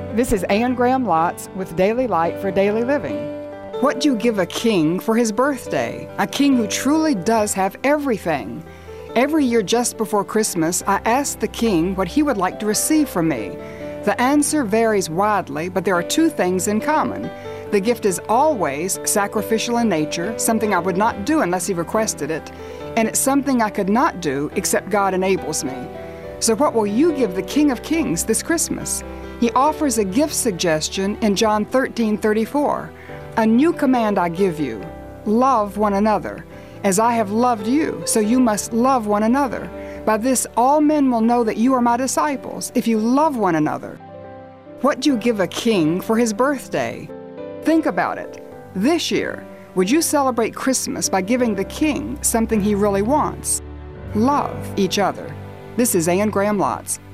This is Anne Graham Lotz with Daily Light for Daily Living. What do you give a king for his birthday? A king who truly does have everything. Every year just before Christmas, I ask the king what he would like to receive from me. The answer varies widely, but there are two things in common. The gift is always sacrificial in nature, something I would not do unless he requested it, and it's something I could not do except God enables me. So what will you give the King of Kings this Christmas? He offers a gift suggestion in John 13:34. A new command I give you, love one another. As I have loved you, so you must love one another. By this all men will know that you are my disciples, if you love one another. What do you give a king for his birthday? Think about it. This year, would you celebrate Christmas by giving the king something he really wants? Love each other. This is Anne Graham Lotz.